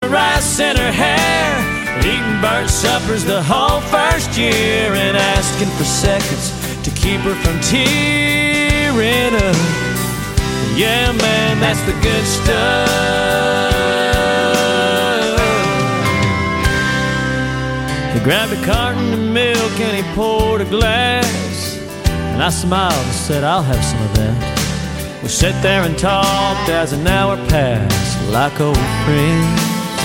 rice in her hair, eating burnt suppers the whole first year, and asking for seconds to keep her from tearing up. Yeah, man, that's the good stuff. He grabbed a carton of milk and he poured a glass, and I smiled and said, I'll have some of that. We sat there and talked as an hour passed like old friends.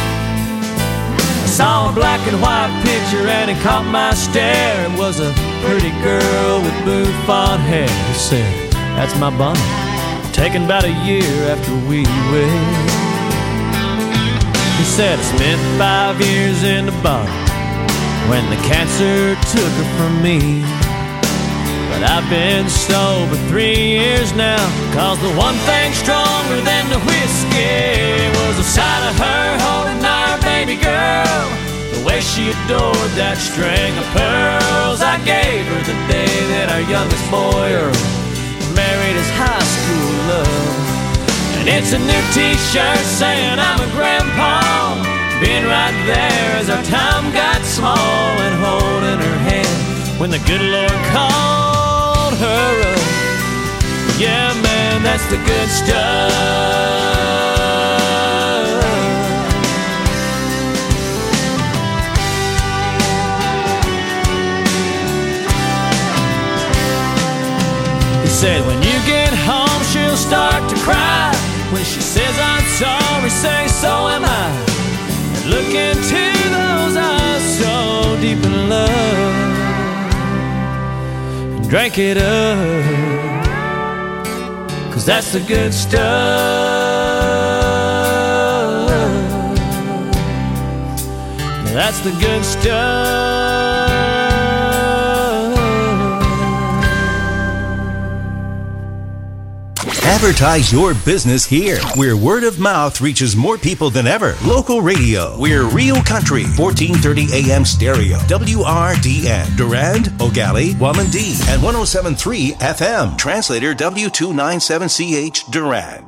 I saw a black and white picture and it caught my stare. It was a pretty girl with bouffant hair. He said, that's my bonnet, taken about a year after we wed. He said, I spent 5 years in the bottle when the cancer took her from me. But I've been sober 3 years now, 'cause the one thing stronger than the whiskey was the sight of her holding our baby girl, the way she adored that string of pearls I gave her the day that our youngest boy Earl married his high school love. And it's a new t-shirt saying I'm a grandpa, being right there as our time got small, and holding her hand when the good Lord called her up. Yeah, man, that's the good stuff. He said, when you get home, she'll start to cry. When she says I'm sorry, say so am I. And look into those eyes so deep in love, and drink it up, 'cause that's the good stuff. That's the good stuff. Advertise your business here, where word of mouth reaches more people than ever. Local radio. We're Real Country, 1430 AM stereo. WRDN. Durand, Ogali, Wamandee, and 107.3 FM. Translator W297CH Durand.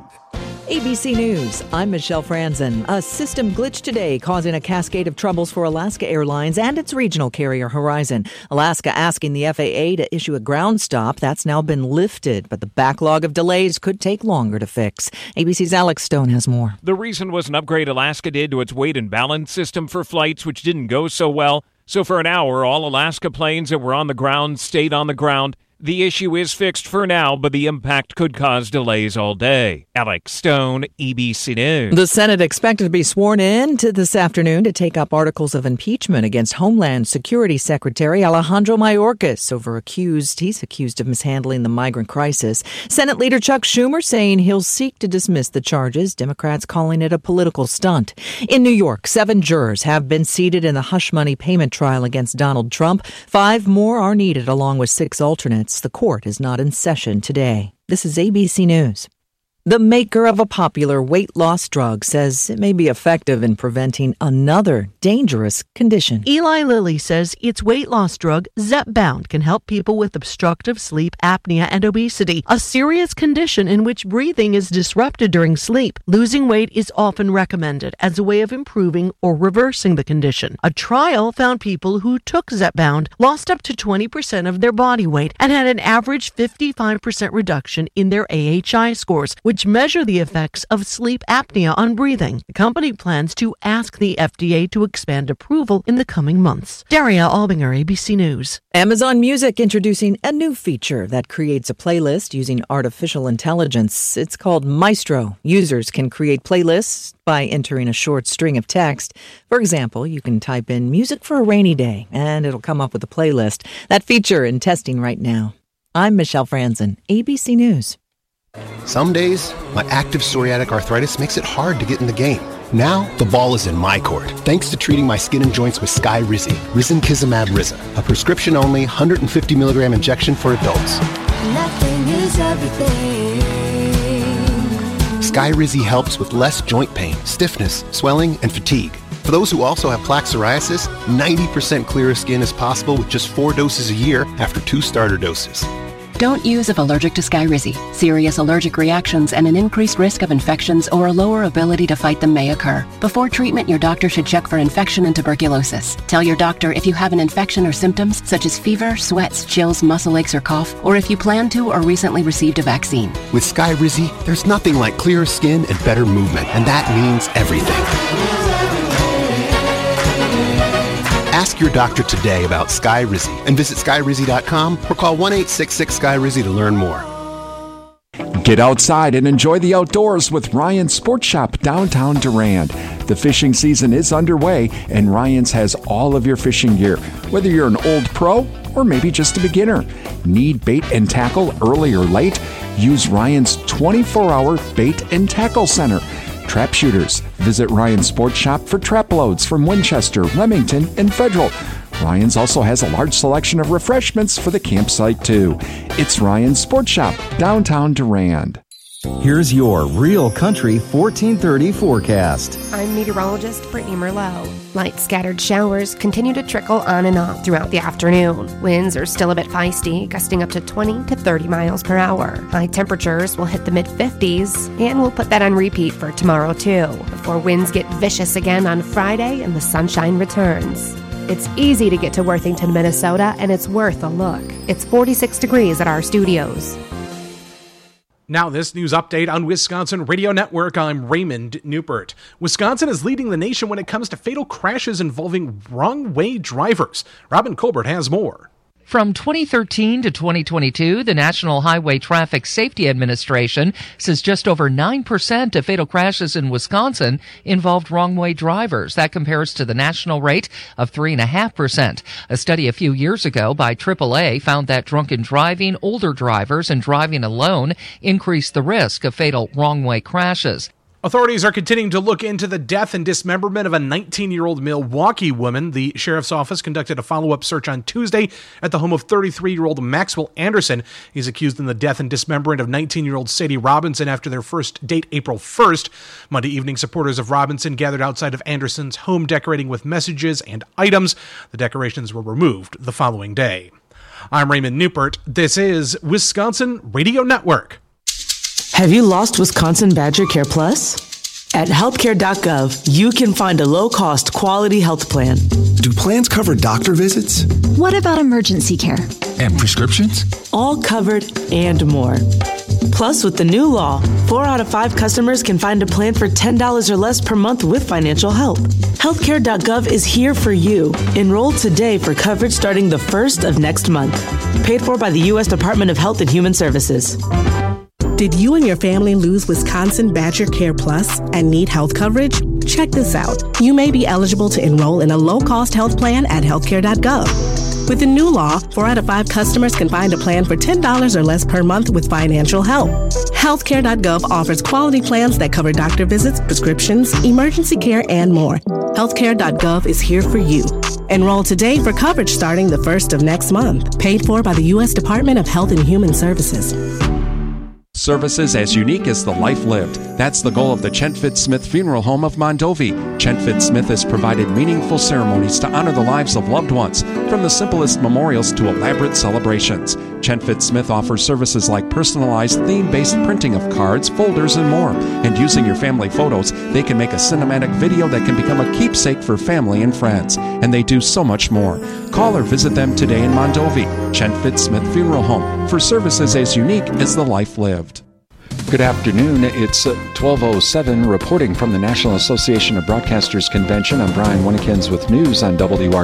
ABC News, I'm Michelle Franzen. A system glitch today causing a cascade of troubles for Alaska Airlines and its regional carrier Horizon. Alaska asking the FAA to issue a ground stop. That's now been lifted, but the backlog of delays could take longer to fix. ABC's Alex Stone has more. The reason was an upgrade Alaska did to its weight and balance system for flights, which didn't go so well. So for an hour, all Alaska planes that were on the ground stayed on the ground. The issue is fixed for now, but the impact could cause delays all day. Alex Stone, ABC News. The Senate expected to be sworn in this afternoon to take up articles of impeachment against Homeland Security Secretary Alejandro Mayorkas he's accused of mishandling the migrant crisis. Senate Leader Chuck Schumer saying he'll seek to dismiss the charges, Democrats calling it a political stunt. In New York, 7 jurors have been seated in the hush money payment trial against Donald Trump. 5 more are needed, along with 6 alternates. The court is not in session today. This is ABC News. The maker of a popular weight loss drug says it may be effective in preventing another dangerous condition. Eli Lilly says its weight loss drug, Zepbound, can help people with obstructive sleep apnea and obesity, a serious condition in which breathing is disrupted during sleep. Losing weight is often recommended as a way of improving or reversing the condition. A trial found people who took Zepbound lost up to 20% of their body weight and had an average 55% reduction in their AHI scores, which measure the effects of sleep apnea on breathing. The company plans to ask the FDA to expand approval in the coming months. Daria Albinger, ABC News. Amazon Music introducing a new feature that creates a playlist using artificial intelligence. It's called Maestro. Users can create playlists by entering a short string of text. For example, you can type in music for a rainy day, and it'll come up with a playlist. That feature in testing right now. I'm Michelle Franzen, ABC News. Some days, my active psoriatic arthritis makes it hard to get in the game. Now, the ball is in my court, thanks to treating my skin and joints with Skyrizi, Risankizumab Riza, a prescription-only 150 milligram injection for adults. Nothing is everything. Skyrizi helps with less joint pain, stiffness, swelling, and fatigue. For those who also have plaque psoriasis, 90% clearer skin is possible with just 4 doses a year after 2 starter doses. Don't use if allergic to Skyrizi. Serious allergic reactions and an increased risk of infections or a lower ability to fight them may occur. Before treatment, your doctor should check for infection and tuberculosis. Tell your doctor if you have an infection or symptoms such as fever, sweats, chills, muscle aches, or cough, or if you plan to or recently received a vaccine. With Skyrizi, there's nothing like clearer skin and better movement, and that means everything. Ask your doctor today about Skyrizi and visit Skyrizi.com or call 1-866-SKYRIZI to learn more. Get outside and enjoy the outdoors with Ryan's Sports Shop downtown Durand. The fishing season is underway and Ryan's has all of your fishing gear, whether you're an old pro or maybe just a beginner. Need bait and tackle early or late? Use Ryan's 24-hour bait and tackle center. Trap shooters. Visit Ryan's Sports Shop for trap loads from Winchester, Remington, and Federal. Ryan's also has a large selection of refreshments for the campsite, too. It's Ryan's Sports Shop, downtown Durand. Here's your Real Country 1430 forecast. I'm meteorologist Brittany Merlot. Light scattered showers continue to trickle on and off throughout the afternoon. Winds are still a bit feisty, gusting up to 20 to 30 miles per hour. High temperatures will hit the mid-50s, and we'll put that on repeat for tomorrow too, before winds get vicious again on Friday and the sunshine returns. It's easy to get to Worthington, Minnesota, and it's worth a look. It's 46 degrees at our studios. Now this news update on Wisconsin Radio Network. I'm Raymond Newpert. Wisconsin is leading the nation when it comes to fatal crashes involving wrong-way drivers. Robin Colbert has more. From 2013 to 2022, the National Highway Traffic Safety Administration says just over 9% of fatal crashes in Wisconsin involved wrong-way drivers. That compares to the national rate of 3.5%. A study a few years ago by AAA found that drunken driving, older drivers, and driving alone increased the risk of fatal wrong-way crashes. Authorities are continuing to look into the death and dismemberment of a 19-year-old Milwaukee woman. The sheriff's office conducted a follow-up search on Tuesday at the home of 33-year-old Maxwell Anderson. He's accused in the death and dismemberment of 19-year-old Sadie Robinson after their first date April 1st. Monday evening, supporters of Robinson gathered outside of Anderson's home decorating with messages and items. The decorations were removed the following day. I'm Raymond Newpert. This is Wisconsin Radio Network. Have you lost Wisconsin Badger Care Plus? At healthcare.gov, you can find a low-cost, quality health plan. Do plans cover doctor visits? What about emergency care? And prescriptions? All covered and more. Plus, with the new law, 4 out of 5 customers can find a plan for $10 or less per month with financial help. Healthcare.gov is here for you. Enroll today for coverage starting the 1st of next month. Paid for by the U.S. Department of Health and Human Services. Did you and your family lose Wisconsin Badger Care Plus and need health coverage? Check this out. You may be eligible to enroll in a low-cost health plan at healthcare.gov. With the new law, 4 out of 5 customers can find a plan for $10 or less per month with financial help. Healthcare.gov offers quality plans that cover doctor visits, prescriptions, emergency care, and more. Healthcare.gov is here for you. Enroll today for coverage starting the 1st of next month. Paid for by the U.S. Department of Health and Human Services. Services as unique as the life lived. That's the goal of the Chent Fitz-Smith Funeral Home of Mondovi. Chent Fitz-Smith has provided meaningful ceremonies to honor the lives of loved ones, from the simplest memorials to elaborate celebrations. Chent Fitz-Smith offers services like personalized theme-based printing of cards, folders, and more. And using your family photos, they can make a cinematic video that can become a keepsake for family and friends. And they do so much more. Call or visit them today in Mondovi. Chent Fitz-Smith Funeral Home, for services as unique as the life lived. Good afternoon. It's 12:07, reporting from the National Association of Broadcasters Convention. I'm Brian Winnekins with news on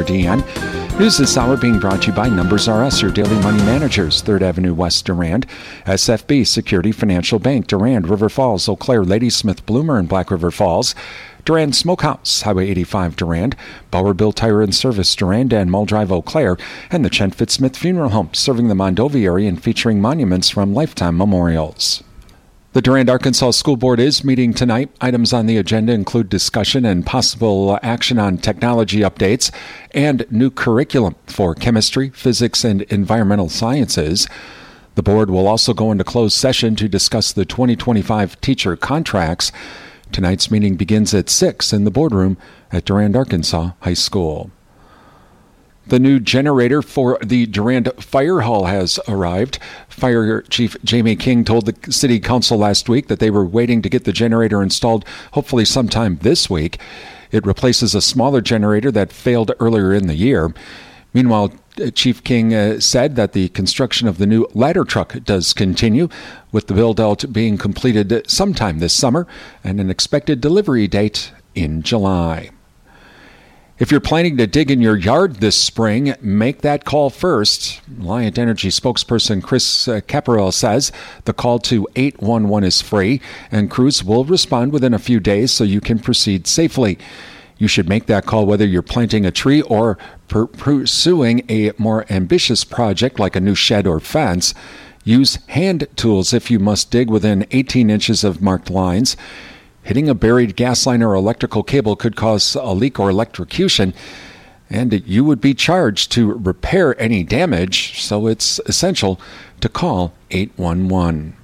WRDN. News this hour being brought to you by Numbers RS, your daily money managers, 3rd Avenue West, Durand. SFB Security Financial Bank, Durand, River Falls, Eau Claire, Ladysmith, Bloomer, and Black River Falls. Durand Smokehouse, Highway 85, Durand. Bauer Bill Tire and Service, Durand and Mull Drive, Eau Claire. And the Chent Fitz-Smith Funeral Home, serving the Mondovi area and featuring monuments from Lifetime Memorials. The Durand, Arkansas School Board is meeting tonight. Items on the agenda include discussion and possible action on technology updates and new curriculum for chemistry, physics, and environmental sciences. The board will also go into closed session to discuss the 2025 teacher contracts. Tonight's meeting begins at 6 in the boardroom at Durand, Arkansas High School. The new generator for the Durand Fire Hall has arrived. Fire Chief Jamie King told the City Council last week that they were waiting to get the generator installed hopefully sometime this week. It replaces a smaller generator that failed earlier in the year. Meanwhile, Chief King said that the construction of the new ladder truck does continue, with the build-out being completed sometime this summer and an expected delivery date in July. If you're planning to dig in your yard this spring, make that call first. Alliant Energy spokesperson Chris Caparel says the call to 811 is free, and crews will respond within a few days so you can proceed safely. You should make that call whether you're planting a tree or pursuing a more ambitious project like a new shed or fence. Use hand tools if you must dig within 18 inches of marked lines. Hitting a buried gas line or electrical cable could cause a leak or electrocution, and you would be charged to repair any damage, so it's essential to call 811.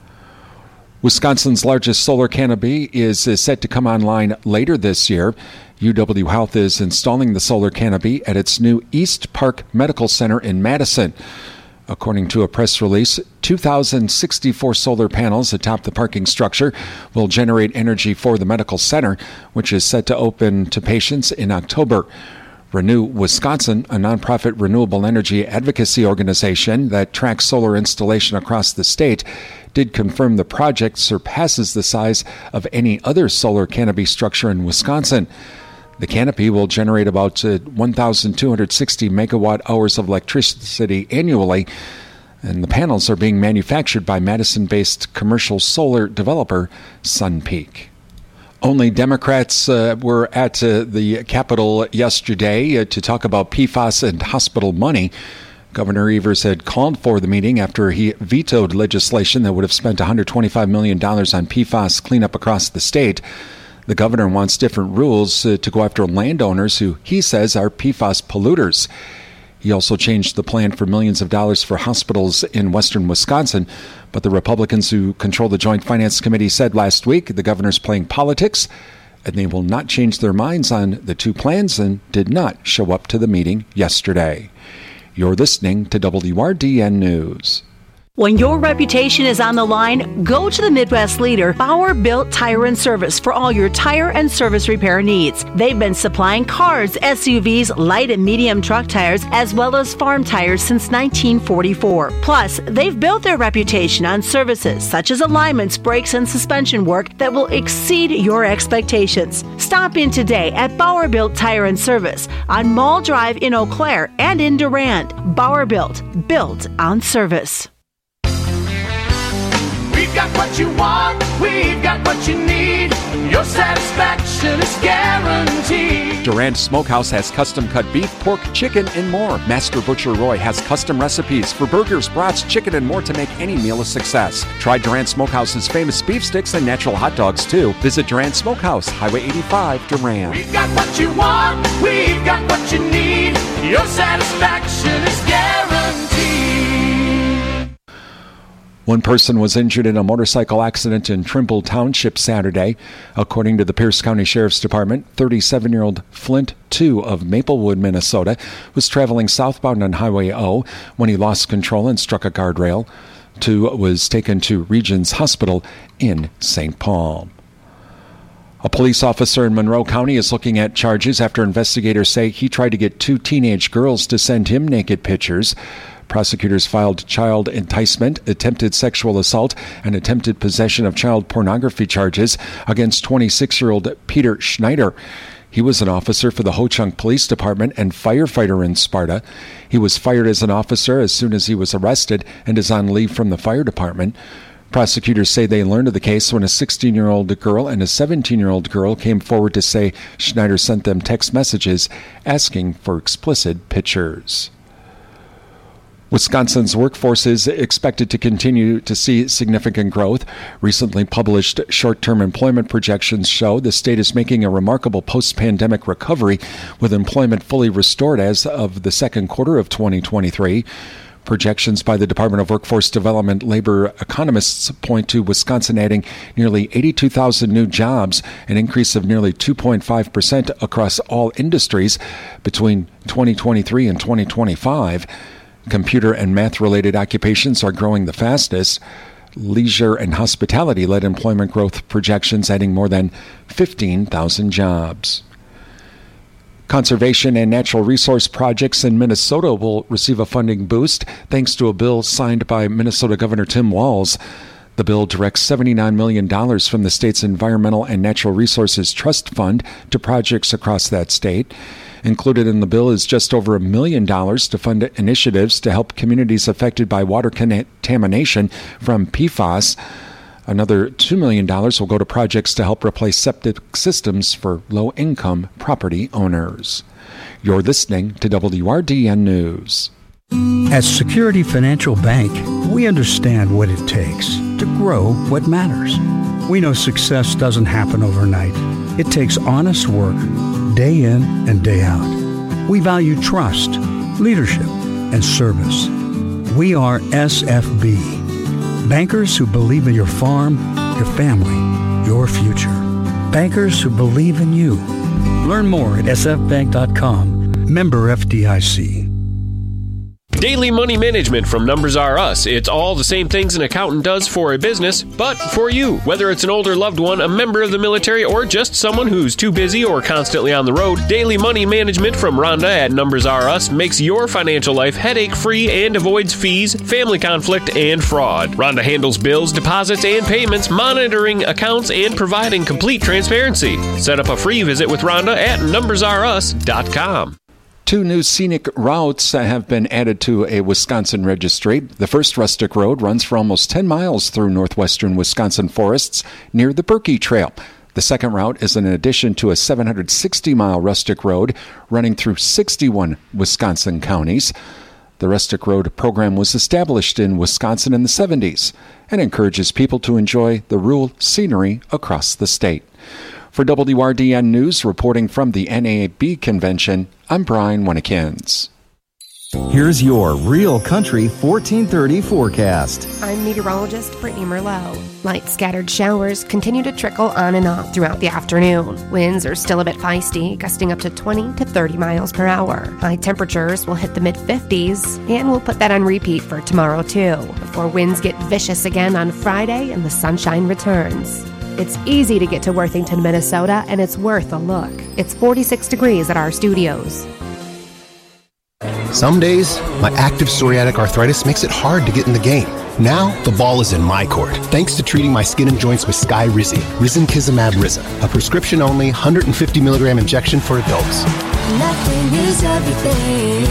Wisconsin's largest solar canopy is set to come online later this year. UW Health is installing the solar canopy at its new East Park Medical Center in Madison. According to a press release, 2,064 solar panels atop the parking structure will generate energy for the medical center, which is set to open to patients in October. Renew Wisconsin, a nonprofit renewable energy advocacy organization that tracks solar installation across the state, did confirm the project surpasses the size of any other solar canopy structure in Wisconsin. The canopy will generate about 1,260 megawatt hours of electricity annually, and the panels are being manufactured by Madison-based commercial solar developer SunPeak. Only Democrats were at the Capitol yesterday to talk about PFAS and hospital money. Governor Evers had called for the meeting after he vetoed legislation that would have spent $125 million on PFAS cleanup across the state. The governor wants different rules to go after landowners who he says are PFAS polluters. He also changed the plan for millions of dollars for hospitals in western Wisconsin, but the Republicans who control the Joint Finance Committee said last week the governor's playing politics, and they will not change their minds on the two plans and did not show up to the meeting yesterday. You're listening to WRDN News. When your reputation is on the line, go to the Midwest leader, Bauer Built Tire and Service, for all your tire and service repair needs. They've been supplying cars, SUVs, light and medium truck tires, as well as farm tires since 1944. Plus, they've built their reputation on services such as alignments, brakes, and suspension work that will exceed your expectations. Stop in today at Bauer Built Tire and Service on Mall Drive in Eau Claire and in Durand. Bauer Built on service. We've got what you want, we've got what you need. Your satisfaction is guaranteed. Durand Smokehouse has custom-cut beef, pork, chicken, and more. Master Butcher Roy has custom recipes for burgers, brats, chicken, and more to make any meal a success. Try Durand Smokehouse's famous beef sticks and natural hot dogs, too. Visit Durand Smokehouse, Highway 85, Durand. We've got what you want, we've got what you need. Your satisfaction is guaranteed. One person was injured in a motorcycle accident in Trimble Township Saturday. According to the Pierce County Sheriff's Department, 37-year-old Flint 2 of Maplewood, Minnesota, was traveling southbound on Highway O when he lost control and struck a guardrail. 2 was taken to Regions Hospital in St. Paul. A police officer in Monroe County is looking at charges after investigators say he tried to get 2 teenage girls to send him naked pictures. Prosecutors filed child enticement, attempted sexual assault, and attempted possession of child pornography charges against 26-year-old Peter Schneider. He was an officer for the Ho-Chunk Police Department and firefighter in Sparta. He was fired as an officer as soon as he was arrested and is on leave from the fire department. Prosecutors say they learned of the case when a 16-year-old girl and a 17-year-old girl came forward to say Schneider sent them text messages asking for explicit pictures. Wisconsin's workforce is expected to continue to see significant growth. Recently published short-term employment projections show the state is making a remarkable post-pandemic recovery, with employment fully restored as of the second quarter of 2023. Projections by the Department of Workforce Development labor economists point to Wisconsin adding nearly 82,000 new jobs, an increase of nearly 2.5% across all industries between 2023 and 2025. Computer and math-related occupations are growing the fastest. Leisure and hospitality led employment growth projections, adding more than 15,000 jobs. Conservation and natural resource projects in Minnesota will receive a funding boost thanks to a bill signed by Minnesota Governor Tim Walz. The bill directs $79 million from the state's Environmental and Natural Resources Trust Fund to projects across that state. Included in the bill is just over $1 million to fund initiatives to help communities affected by water contamination from PFAS. Another $2 million will go to projects to help replace septic systems for low-income property owners. You're listening to WRDN News. At Security Financial Bank, we understand what it takes to grow what matters. We know success doesn't happen overnight. It takes honest work, day in and day out. We value trust, leadership, and service. We are SFB. Bankers who believe in your farm, your family, your future. Bankers who believe in you. Learn more at sfbank.com. Member FDIC. Daily Money Management from Numbers R Us. It's all the same things an accountant does for a business, but for you. Whether it's an older loved one, a member of the military, or just someone who's too busy or constantly on the road, Daily Money Management from Rhonda at Numbers R Us makes your financial life headache-free and avoids fees, family conflict, and fraud. Rhonda handles bills, deposits, and payments, monitoring accounts, and providing complete transparency. Set up a free visit with Rhonda at numbersrus.com. 2 new scenic routes have been added to a Wisconsin registry. The first rustic road runs for almost 10 miles through northwestern Wisconsin forests near the Berkey Trail. The second route is an addition to a 760-mile rustic road running through 61 Wisconsin counties. The Rustic Road program was established in Wisconsin in the 70s and encourages people to enjoy the rural scenery across the state. For WRDN News, reporting from the NAB convention, I'm Brian Winnikins. Here's your Real Country 1430 forecast. I'm meteorologist Brittany Merlot. Light scattered showers continue to trickle on and off throughout the afternoon. Winds are still a bit feisty, gusting up to 20 to 30 miles per hour. High temperatures will hit the mid-50s, and we'll put that on repeat for tomorrow too, before winds get vicious again on Friday and the sunshine returns. It's easy to get to Worthington, Minnesota, and it's worth a look. It's 46 degrees at our studios. Some days, my active psoriatic arthritis makes it hard to get in the game. Now, the ball is in my court, thanks to treating my skin and joints with Skyrizi, Risankizumab Riza, a prescription-only 150 milligram injection for adults. Nothing is everything.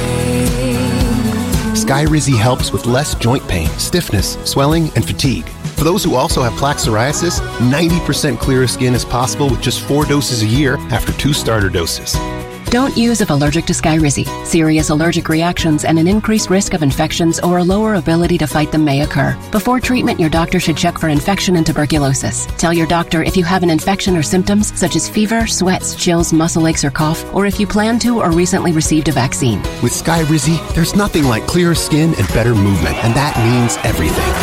Skyrizi helps with less joint pain, stiffness, swelling, and fatigue. For those who also have plaque psoriasis, 90% clearer skin is possible with just 4 doses a year after 2 starter doses. Don't use if allergic to Skyrizi. Serious allergic reactions and an increased risk of infections or a lower ability to fight them may occur. Before treatment, your doctor should check for infection and tuberculosis. Tell your doctor if you have an infection or symptoms such as fever, sweats, chills, muscle aches, or cough, or if you plan to or recently received a vaccine. With Skyrizi, there's nothing like clearer skin and better movement, and that means everything.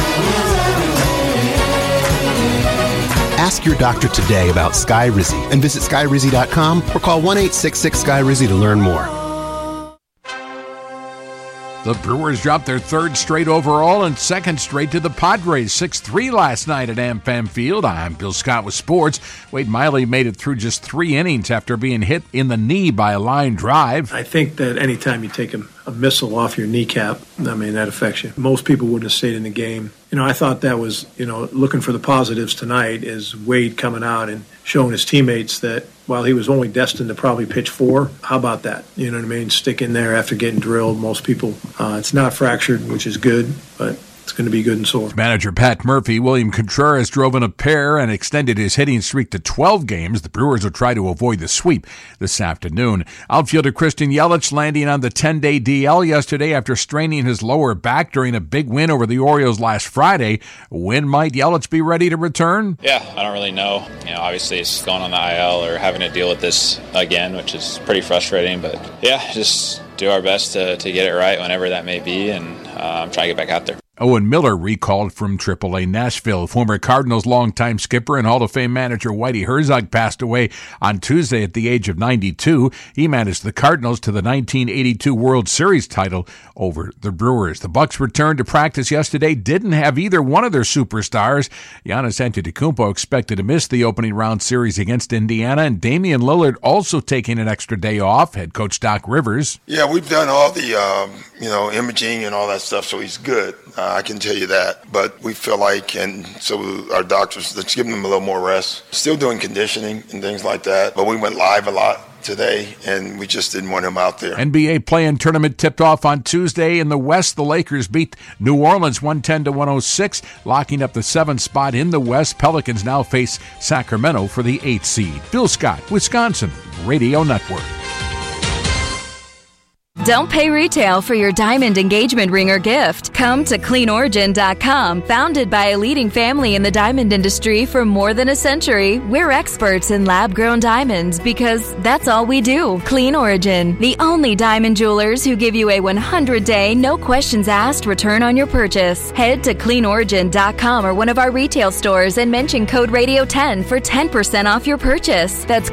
Ask your doctor today about Skyrizi and visit Skyrizi.com or call 1-866-SKYRIZI to learn more. The Brewers dropped their 3rd straight overall and 2nd straight to the Padres, 6-3 last night at AmFam Field. I'm Bill Scott with sports. Wade Miley made it through just 3 innings after being hit in the knee by a line drive. I think that anytime you take a missile off your kneecap, that affects you. Most people wouldn't have stayed in the game. I thought that was, looking for the positives tonight is Wade coming out and showing his teammates that while he was only destined to probably pitch 4, how about that? You know what I mean? Stick in there after getting drilled. Most people, it's not fractured, which is good, but it's going to be good and sore. Manager Pat Murphy, William Contreras drove in a pair and extended his hitting streak to 12 games. The Brewers will try to avoid the sweep this afternoon. Outfielder Christian Yelich landing on the 10-day DL yesterday after straining his lower back during a big win over the Orioles last Friday. When might Yelich be ready to return? Yeah, I don't really know. Obviously it's going on the IL or having to deal with this again, which is pretty frustrating. But yeah, just do our best to get it right whenever that may be. And I'm trying to get back out there. Owen Miller recalled from AAA Nashville. Former Cardinals longtime skipper and Hall of Fame manager Whitey Herzog passed away on Tuesday at the age of 92. He managed the Cardinals to the 1982 World Series title over the Brewers. The Bucks returned to practice yesterday, didn't have either one of their superstars. Giannis Antetokounmpo expected to miss the opening round series against Indiana, and Damian Lillard also taking an extra day off. Head coach Doc Rivers. Yeah, we've done all the imaging and all that stuff, so he's good. I can tell you that. But we feel like, and so our doctors, let's give him a little more rest. Still doing conditioning and things like that. But we went live a lot today, and we just didn't want him out there. NBA play-in tournament tipped off on Tuesday. In the West, the Lakers beat New Orleans 110-106, locking up the 7th spot in the West. Pelicans now face Sacramento for the 8th seed. Bill Scott, Wisconsin Radio Network. Don't pay retail for your diamond engagement ring or gift. Come to CleanOrigin.com. Founded by a leading family in the diamond industry for more than a century, we're experts in lab-grown diamonds because that's all we do. Clean Origin, the only diamond jewelers who give you a 100-day, no questions asked return on your purchase. Head to CleanOrigin.com or one of our retail stores and mention code Radio10 for 10% off your purchase. That's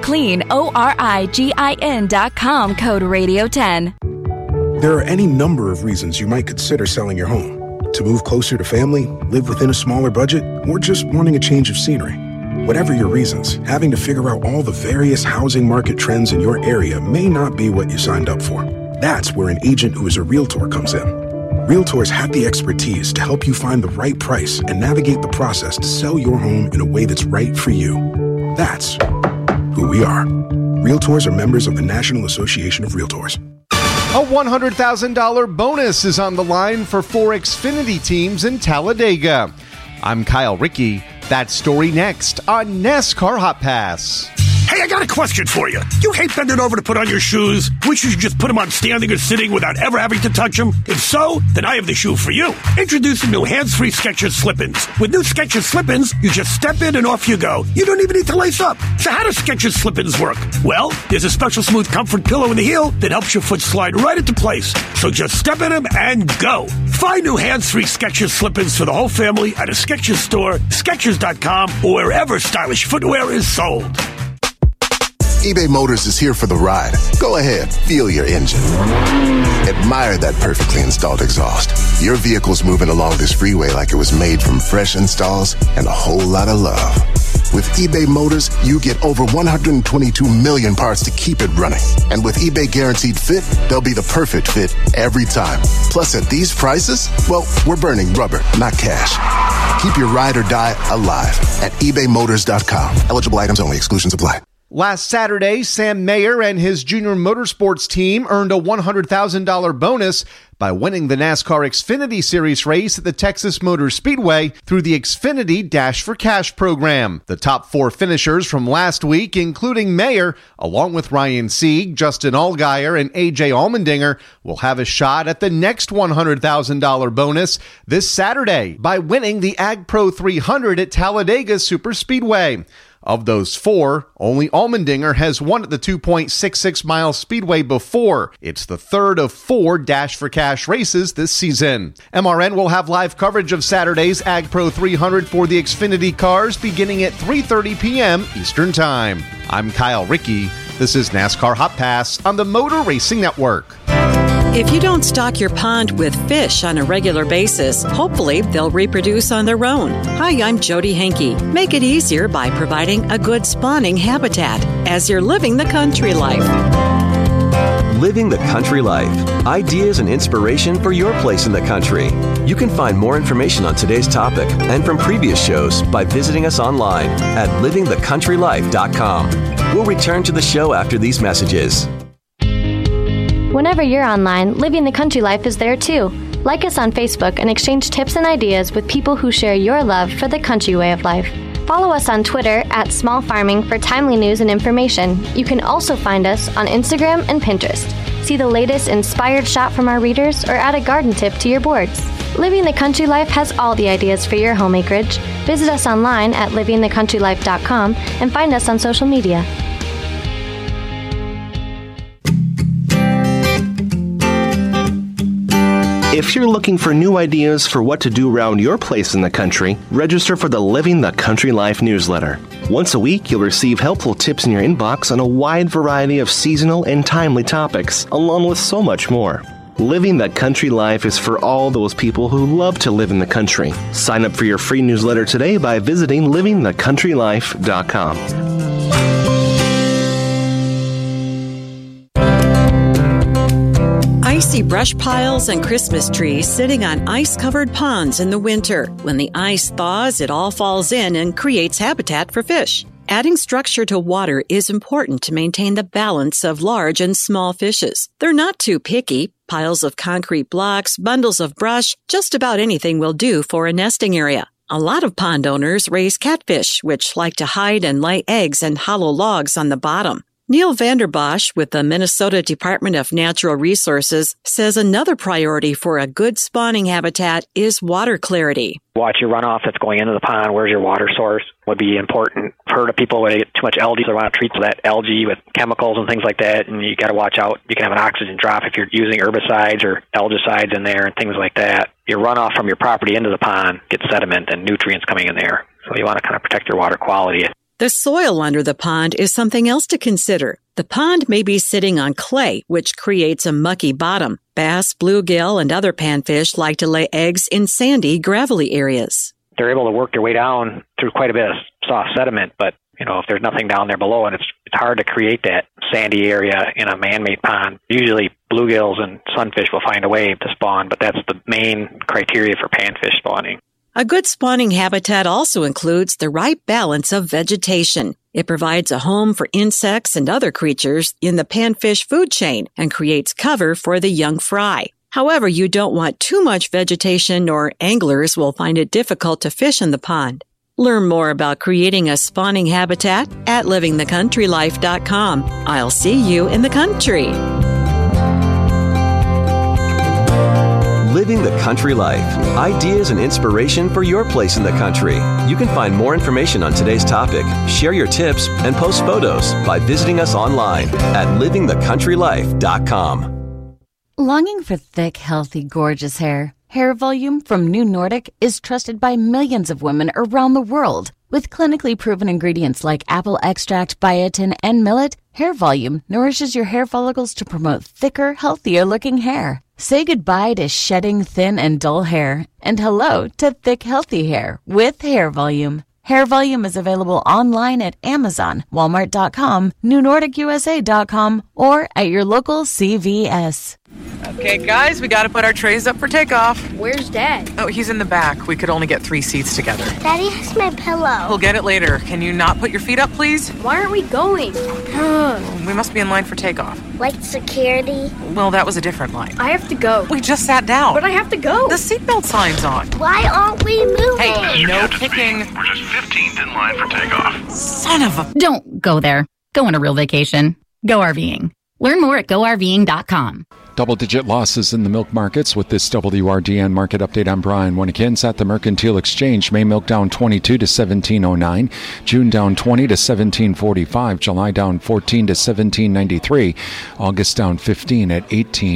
CleanOrigin.com, code Radio10. There are any number of reasons you might consider selling your home. To move closer to family, live within a smaller budget, or just wanting a change of scenery. Whatever your reasons, having to figure out all the various housing market trends in your area may not be what you signed up for. That's where an agent who is a realtor comes in. Realtors have the expertise to help you find the right price and navigate the process to sell your home in a way that's right for you. That's who we are. Realtors are members of the National Association of Realtors. A $100,000 bonus is on the line for 4 Xfinity teams in Talladega. I'm Kyle Rickey. That story next on NASCAR Hot Pass. Hey, I got a question for you. You hate bending over to put on your shoes? Wish you should just put them on standing or sitting without ever having to touch them? If so, then I have the shoe for you. Introducing new hands-free Skechers Slip-ins. With new Skechers Slip-ins, you just step in and off you go. You don't even need to lace up. So how does Skechers Slip-ins work? Well, there's a special smooth comfort pillow in the heel that helps your foot slide right into place. So just step in them and go. Find new hands-free Skechers Slip-ins for the whole family at a Skechers store, Skechers.com, or wherever stylish footwear is sold. eBay Motors is here for the ride. Go ahead, feel your engine. Admire that perfectly installed exhaust. Your vehicle's moving along this freeway like it was made from fresh installs and a whole lot of love. With eBay Motors, you get over 122 million parts to keep it running. And with eBay Guaranteed Fit, they'll be the perfect fit every time. Plus, at these prices, well, we're burning rubber, not cash. Keep your ride or die alive at ebaymotors.com. Eligible items only. Exclusions apply. Last Saturday, Sam Mayer and his junior motorsports team earned a $100,000 bonus by winning the NASCAR Xfinity Series race at the Texas Motor Speedway through the Xfinity Dash for Cash program. The top 4 finishers from last week, including Mayer, along with Ryan Sieg, Justin Allgaier, and AJ Allmendinger, will have a shot at the next $100,000 bonus this Saturday by winning the Ag Pro 300 at Talladega Superspeedway. Of those 4, only Allmendinger has won at the 2.66-mile speedway before. It's the third of 4 Dash for Cash races this season. MRN will have live coverage of Saturday's Ag Pro 300 for the Xfinity cars beginning at 3:30 p.m. Eastern Time. I'm Kyle Rickey. This is NASCAR Hot Pass on the Motor Racing Network. If you don't stock your pond with fish on a regular basis, hopefully they'll reproduce on their own. Hi, I'm Jody Henke. Make it easier by providing a good spawning habitat as you're living the country life. Living the Country Life. Ideas and inspiration for your place in the country. You can find more information on today's topic and from previous shows by visiting us online at livingthecountrylife.com. We'll return to the show after these messages. Whenever you're online, Living the Country Life is there too. Like us on Facebook and exchange tips and ideas with people who share your love for the country way of life. Follow us on Twitter at Small Farming for timely news and information. You can also find us on Instagram and Pinterest. See the latest inspired shot from our readers or add a garden tip to your boards. Living the Country Life has all the ideas for your home acreage. Visit us online at livingthecountrylife.com and find us on social media. If you're looking for new ideas for what to do around your place in the country, register for the Living the Country Life newsletter. Once a week, you'll receive helpful tips in your inbox on a wide variety of seasonal and timely topics, along with so much more. Living the Country Life is for all those people who love to live in the country. Sign up for your free newsletter today by visiting livingthecountrylife.com. Icy brush piles and Christmas trees sitting on ice-covered ponds in the winter. When the ice thaws, it all falls in and creates habitat for fish. Adding structure to water is important to maintain the balance of large and small fishes. They're not too picky. Piles of concrete blocks, bundles of brush, just about anything will do for a nesting area. A lot of pond owners raise catfish, which like to hide and lay eggs in hollow logs on the bottom. Neil Vanderbosch with the Minnesota Department of Natural Resources says another priority for a good spawning habitat is water clarity. Watch your runoff that's going into the pond. Where's your water source? Would be important. I've heard of people when they get too much algae, they want to treat that algae with chemicals and things like that, and you got to watch out. You can have an oxygen drop if you're using herbicides or algicides in there and things like that. Your runoff from your property into the pond gets sediment and nutrients coming in there. So you want to kind of protect your water quality. The soil under the pond is something else to consider. The pond may be sitting on clay, which creates a mucky bottom. Bass, bluegill, and other panfish like to lay eggs in sandy, gravelly areas. They're able to work their way down through quite a bit of soft sediment, but if there's nothing down there below, and it's hard to create that sandy area in a man-made pond. Usually bluegills and sunfish will find a way to spawn, but that's the main criteria for panfish spawning. A good spawning habitat also includes the right balance of vegetation. It provides a home for insects and other creatures in the panfish food chain and creates cover for the young fry. However, you don't want too much vegetation or anglers will find it difficult to fish in the pond. Learn more about creating a spawning habitat at livingthecountrylife.com. I'll see you in the country. Living the Country Life. Ideas and inspiration for your place in the country. You can find more information on today's topic, share your tips, and post photos by visiting us online at livingthecountrylife.com. Longing for thick, healthy, gorgeous hair? Hair Volume from New Nordic is trusted by millions of women around the world. With clinically proven ingredients like apple extract, biotin, and millet, Hair Volume nourishes your hair follicles to promote thicker, healthier-looking hair. Say goodbye to shedding thin and dull hair and hello to thick, healthy hair with Hair Volume. Hair Volume is available online at Amazon, Walmart.com, NewNordicUSA.com, or at your local CVS. Okay, guys, we got to put our trays up for takeoff. Where's Dad? Oh, he's in the back. We could only get 3 seats together. Daddy has my pillow. We'll get it later. Can you not put your feet up, please? Why aren't we going? We must be in line for takeoff. Like security? Well, that was a different line. I have to go. We just sat down. But I have to go. The seatbelt sign's on. Why aren't we moving? Hey, no kicking. We're just 15th in line for takeoff. Son of a... Don't go there. Go on a real vacation. Go RVing. Learn more at GoRVing.com. Double-digit losses in the milk markets. With this WRDN market update, I'm Brian Winnekins. At the Mercantile Exchange, May milk down 22 to 17.09, June down 20 to 17.45, July down 14 to 17.93, August down 15 at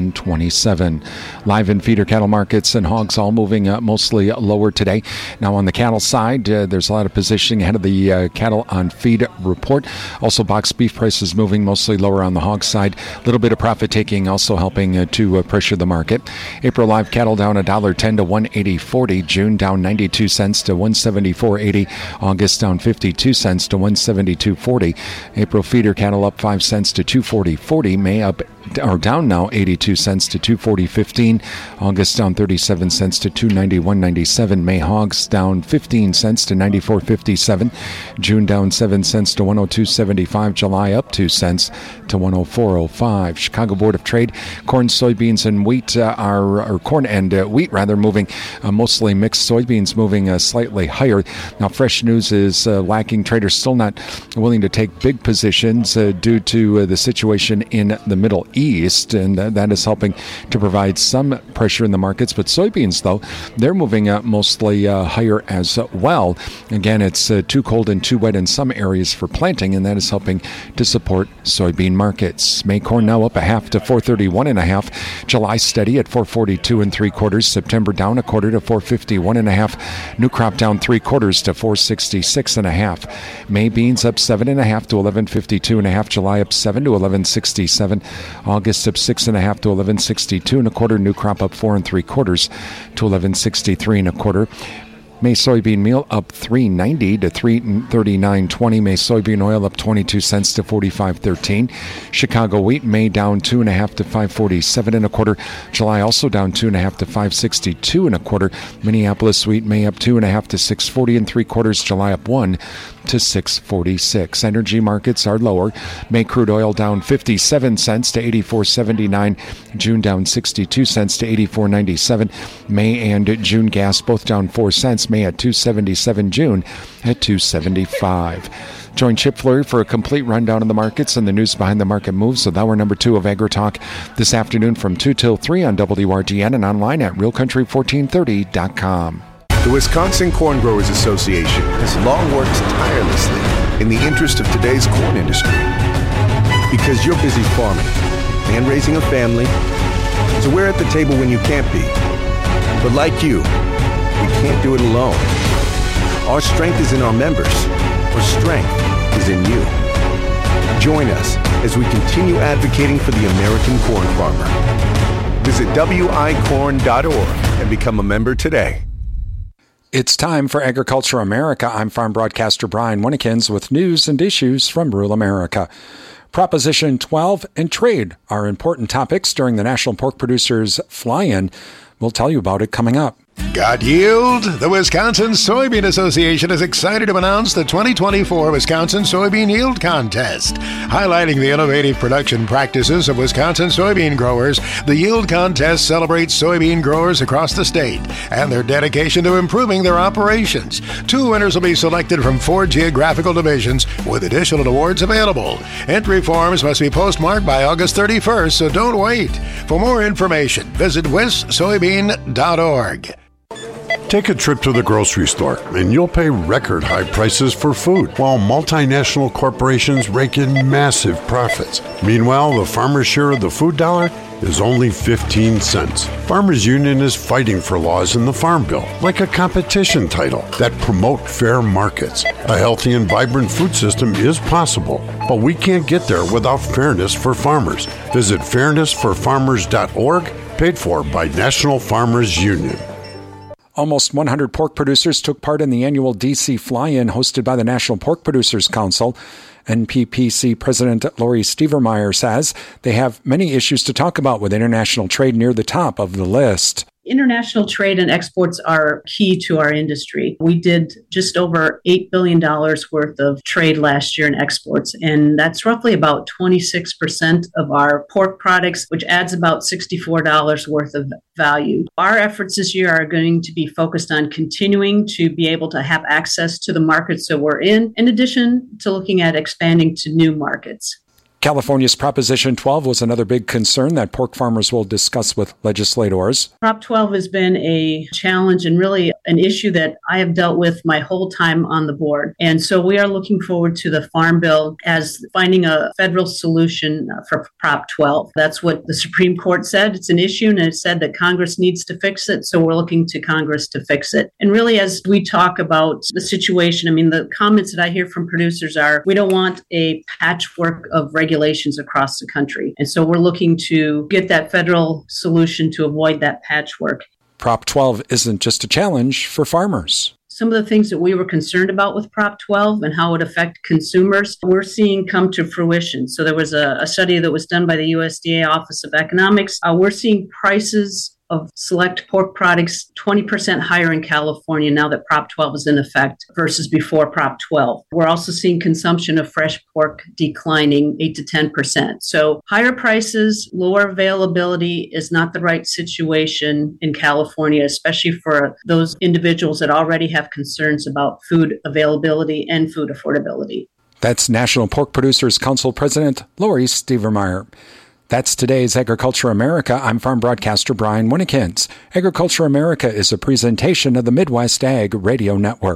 18.27. Live and feeder cattle markets and hogs all moving mostly lower today. Now on the cattle side, there's a lot of positioning ahead of the cattle on feed report. Also, box beef prices moving mostly lower on the hog side. A little bit of profit taking also helping to pressure the market. April live cattle down $1.10 to 180.40. June down 92 cents to 174.80. August down 52 cents to 172.40. April feeder cattle up 5 cents to 240.40. May up or down now 82 cents to 240.15. August down 37 cents to 291.97. May hogs down 15 cents to 94.57. June down 7 cents to 102.75. July up 2 cents to 104.05. Chicago Board of Trade, corn, soybeans, and wheat corn and wheat moving mostly mixed. Soybeans moving slightly higher. Now fresh news is lacking. Traders still not willing to take big positions due to the situation in the Middle East, and that is helping to provide some pressure in the markets. But soybeans, though, they're moving mostly higher as well. Again, it's too cold and too wet in some areas for planting, and that is helping to support soybean markets. May corn now up 0.5 to 431.5. 1/2. July steady at 442 3/4. September down 1/4 to 451 1/2. New crop down 3/4 to 466 1/2. May beans up 7 1/2 to 1152 1/2. July up 7 to 1167. August up 6 1/2 to 1162 1/4. New crop up 4 3/4 to 1163 1/4. May soybean meal up $3.90 to $3.39.20. May soybean oil up 22 cents to 45.13. Chicago wheat May down 2 1/2 to 547 1/4. July also down 2 1/2 to 562 1/4. Minneapolis wheat May up 2 1/2 to 640 3/4. July up 1 to 646. Energy markets are lower. May crude oil down 57 cents to 84.79. June down 62 cents to 84.97. May and June gas both down 4 cents. May at 277, June at 275. Join Chip Flory for a complete rundown of the markets and the news behind the market moves with hour number 2 of AgriTalk this afternoon from 2 till 3 on WRDN and online at realcountry1430.com. The Wisconsin Corn Growers Association has long worked tirelessly in the interest of today's corn industry. Because you're busy farming and raising a family, so we're at the table when you can't be. But like you, we can't do it alone. Our strength is in our members. Our strength is in you. Join us as we continue advocating for the American corn farmer. Visit wicorn.org and become a member today. It's time for Agriculture America. I'm farm broadcaster Brian Winnikins with news and issues from rural America. Proposition 12 and trade are important topics during the National Pork Producers Fly-In. We'll tell you about it coming up. Got yield? The Wisconsin Soybean Association is excited to announce the 2024 Wisconsin Soybean Yield Contest. Highlighting the innovative production practices of Wisconsin soybean growers, the Yield Contest celebrates soybean growers across the state and their dedication to improving their operations. 2 winners will be selected from 4 geographical divisions with additional awards available. Entry forms must be postmarked by August 31st, so don't wait. For more information, visit wissoybean.org. Take a trip to the grocery store, and you'll pay record high prices for food, while multinational corporations rake in massive profits. Meanwhile, the farmer's share of the food dollar is only 15 cents. Farmers Union is fighting for laws in the Farm Bill, like a competition title, that promote fair markets. A healthy and vibrant food system is possible, but we can't get there without fairness for farmers. Visit fairnessforfarmers.org, paid for by National Farmers Union. Almost 100 pork producers took part in the annual DC Fly-In hosted by the National Pork Producers Council. NPPC President Lori Stevermeyer says they have many issues to talk about with international trade near the top of the list. International trade and exports are key to our industry. We did just over $8 billion worth of trade last year in exports, and that's roughly about 26% of our pork products, which adds about $64 worth of value. Our efforts this year are going to be focused on continuing to be able to have access to the markets that we're in addition to looking at expanding to new markets. California's Proposition 12 was another big concern that pork farmers will discuss with legislators. Prop 12 has been a challenge and really an issue that I have dealt with my whole time on the board. And so we are looking forward to the Farm Bill as finding a federal solution for Prop 12. That's what the Supreme Court said. It's an issue, and it said that Congress needs to fix it. So we're looking to Congress to fix it. And really, as we talk about the situation, I mean, the comments that I hear from producers are, we don't want a patchwork of regulations across the country. And so we're looking to get that federal solution to avoid that patchwork. Prop 12 isn't just a challenge for farmers. Some of the things that we were concerned about with Prop 12 and how it would affect consumers, we're seeing come to fruition. So there was a study that was done by the USDA Office of Economics. We're seeing prices of select pork products 20% higher in California now that Prop 12 is in effect versus before Prop 12. We're also seeing consumption of fresh pork declining 8 to 10%. So higher prices, lower availability is not the right situation in California, especially for those individuals that already have concerns about food availability and food affordability. That's National Pork Producers Council President Lori Stevermeyer. That's today's Agriculture America. I'm farm broadcaster Brian Winnikins. Agriculture America is a presentation of the Midwest Ag Radio Network.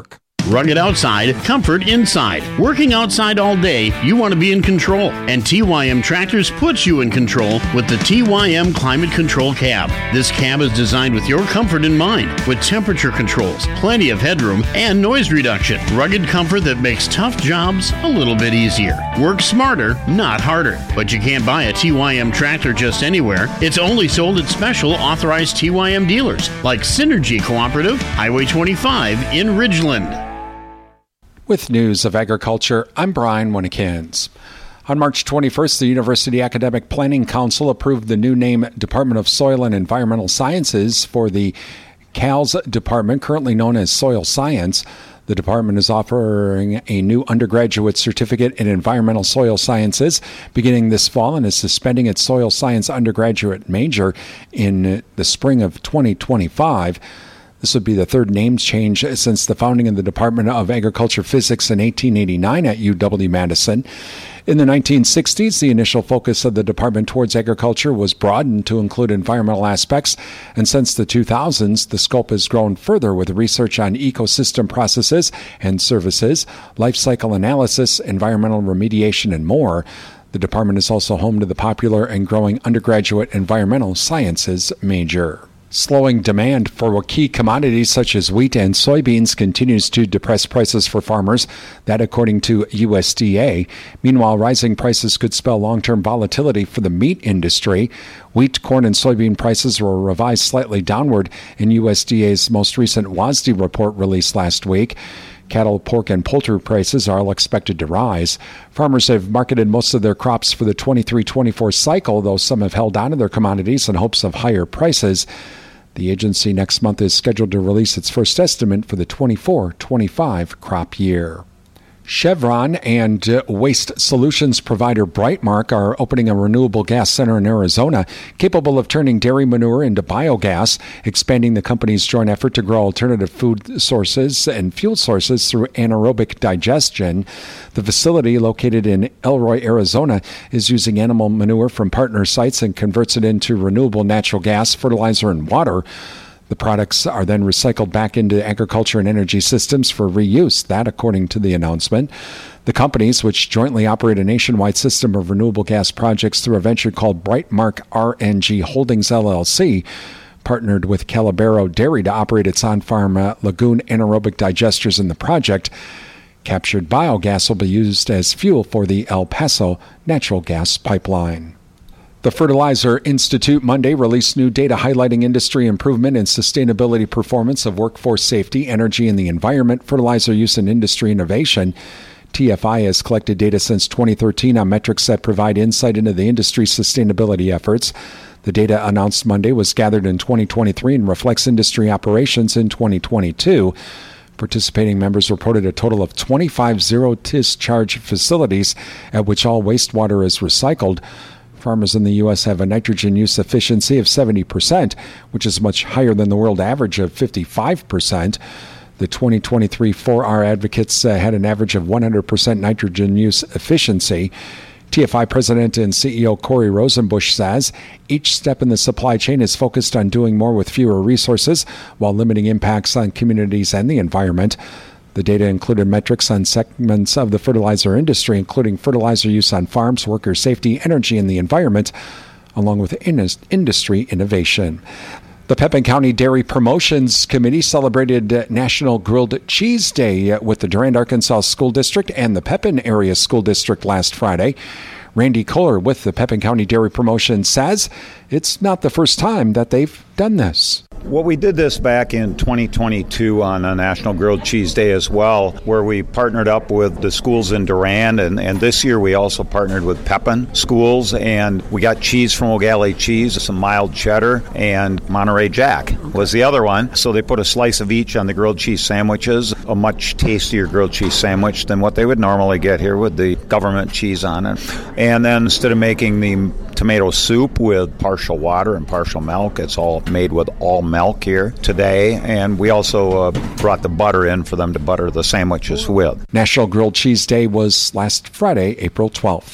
Rugged outside, comfort inside. Working outside all day, you want to be in control. And TYM Tractors puts you in control with the TYM Climate Control Cab. This cab is designed with your comfort in mind, with temperature controls, plenty of headroom, and noise reduction. Rugged comfort that makes tough jobs a little bit easier. Work smarter, not harder. But you can't buy a TYM tractor just anywhere. It's only sold at special authorized TYM dealers, like Synergy Cooperative, Highway 25 in Ridgeland. With news of agriculture, I'm Brian Winnekins. On March 21st, the University Academic Planning Council approved the new name Department of Soil and Environmental Sciences for the CALS department, currently known as Soil Science. The department is offering a new undergraduate certificate in environmental soil sciences beginning this fall and is suspending its soil science undergraduate major in the spring of 2025. This would be the third name change since the founding of the Department of Agriculture Physics in 1889 at UW-Madison. In the 1960s, the initial focus of the department towards agriculture was broadened to include environmental aspects, and since the 2000s, the scope has grown further with research on ecosystem processes and services, life cycle analysis, environmental remediation, and more. The department is also home to the popular and growing undergraduate environmental sciences major. Slowing demand for key commodities such as wheat and soybeans continues to depress prices for farmers, that according to USDA. Meanwhile, rising prices could spell long-term volatility for the meat industry. Wheat, corn, and soybean prices were revised slightly downward in USDA's most recent WASDE report released last week. Cattle, pork, and poultry prices are all expected to rise. Farmers have marketed most of their crops for the 23-24 cycle, though some have held on to their commodities in hopes of higher prices. The agency next month is scheduled to release its first estimate for the 24-25 crop year. Chevron and waste solutions provider Brightmark are opening a renewable gas center in Arizona capable of turning dairy manure into biogas, expanding the company's joint effort to grow alternative food sources and fuel sources through anaerobic digestion. The facility, located in Elroy, Arizona, is using animal manure from partner sites and converts it into renewable natural gas, fertilizer, and water. The products are then recycled back into agriculture and energy systems for reuse, that according to the announcement. The companies, which jointly operate a nationwide system of renewable gas projects through a venture called Brightmark RNG Holdings, LLC, partnered with Calabaro Dairy to operate its on-farm lagoon anaerobic digesters in the project. Captured biogas will be used as fuel for the El Paso natural gas pipeline. The Fertilizer Institute Monday released new data highlighting industry improvement and sustainability performance of workforce safety, energy and the environment, fertilizer use and industry innovation. TFI has collected data since 2013 on metrics that provide insight into the industry's sustainability efforts. The data announced Monday was gathered in 2023 and reflects industry operations in 2022. Participating members reported a total of 25 zero-discharge facilities at which all wastewater is recycled. Farmers in the U.S. have a nitrogen use efficiency of 70%, which is much higher than the world average of 55%. The 2023 4R advocates had an average of 100% nitrogen use efficiency. TFI President and CEO Corey Rosenbusch says each step in the supply chain is focused on doing more with fewer resources while limiting impacts on communities and the environment. The data included metrics on segments of the fertilizer industry, including fertilizer use on farms, worker safety, energy, and the environment, along with industry innovation. The Pepin County Dairy Promotions Committee celebrated National Grilled Cheese Day with the Durand, Arkansas School District and the Pepin Area School District last Friday. Randy Kohler with the Pepin County Dairy Promotion says it's not the first time that they've done this. Well, we did this back in 2022 on a National Grilled Cheese Day as well, where we partnered up with the schools in Durand, and this year we also partnered with Pepin schools, and we got cheese from O'Galley Cheese, some mild cheddar, and Monterey Jack was the other one. So they put a slice of each on the grilled cheese sandwiches, a much tastier grilled cheese sandwich than what they would normally get here with the government cheese on it. And then instead of making the tomato soup with partial water and partial milk, it's all made with all milk here today, and we also brought the butter in for them to butter the sandwiches with. National Grilled Cheese Day was last Friday, April 12th.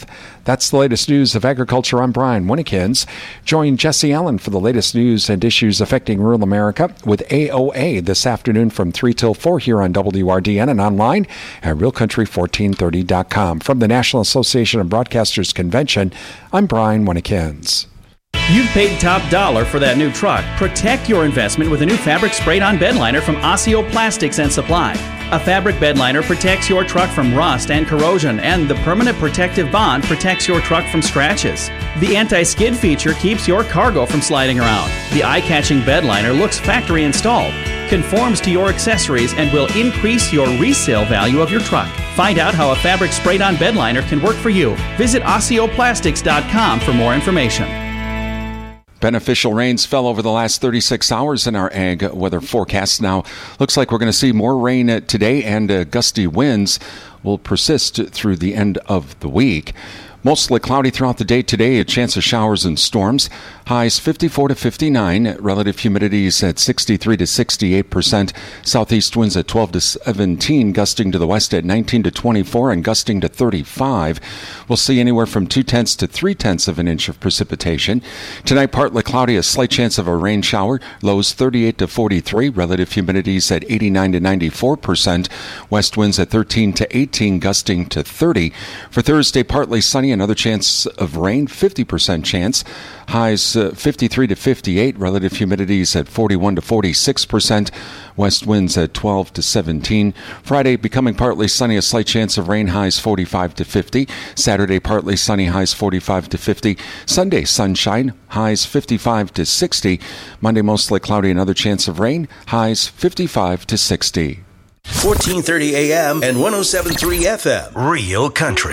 That's the latest news of agriculture. I'm Brian Winnekins. Join Jesse Allen for the latest news and issues affecting rural America with AOA this afternoon from 3 till 4 here on WRDN and online at realcountry1430.com. From the National Association of Broadcasters Convention, I'm Brian Winnekins. You've paid top dollar for that new truck. Protect your investment with a new fabric sprayed-on bed liner from Osseo Plastics and Supply. A fabric bed liner protects your truck from rust and corrosion, and the permanent protective bond protects your truck from scratches. The anti-skid feature keeps your cargo from sliding around. The eye-catching bed liner looks factory installed, conforms to your accessories, and will increase your resale value of your truck. Find out how a fabric sprayed-on bed liner can work for you. Visit OsseoPlastics.com for more information. Beneficial rains fell over the last 36 hours in our ag weather forecast. Now, looks like we're going to see more rain today, and gusty winds will persist through the end of the week. Mostly cloudy throughout the day today, a chance of showers and storms. Highs 54 to 59, relative humidities at 63 to 68%. Southeast winds at 12 to 17, gusting to the west at 19 to 24 and gusting to 35. We'll see anywhere from 0.2 to 0.3 of an inch of precipitation. Tonight, partly cloudy, a slight chance of a rain shower. Lows 38 to 43, relative humidities at 89 to 94%. West winds at 13 to 18, gusting to 30. For Thursday, partly sunny, another chance of rain, 50% chance. Highs 53 to 58, relative humidities at 41 to 46%. West winds at 12 to 17. Friday becoming partly sunny, a slight chance of rain, highs 45 to 50. Saturday partly sunny, highs 45 to 50. Sunday sunshine, highs 55 to 60. Monday mostly cloudy, another chance of rain, highs 55 to 60. 1430 AM and 107.3 FM. Real Country.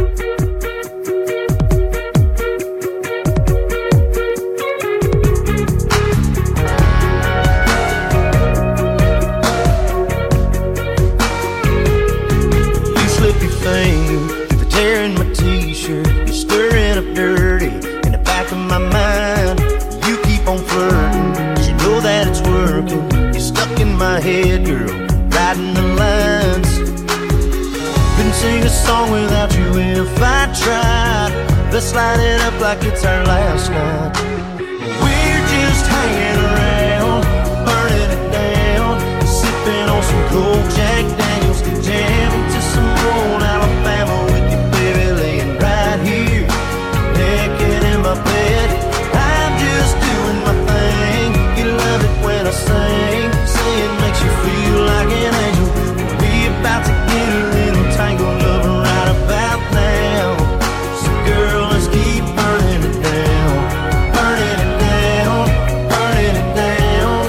The tear in my t-shirt, you're stirring up dirty in the back of my mind. You keep on flirting, 'cause you know that it's working. You're stuck in my head, girl, riding the lines. Couldn't sing a song without you if I tried. Let's light it up like it's our last night. We're just hanging around, burning it down, sipping on some cold Jack Daniels, jamming to some old Alabama with you, baby, laying right here, naked in my bed. I'm just doing my thing. You love it when I sing, say it makes you feel like an angel. We're about to get a little tangled up right about now. So girl, let's keep burning it down, burning it down, burning it down.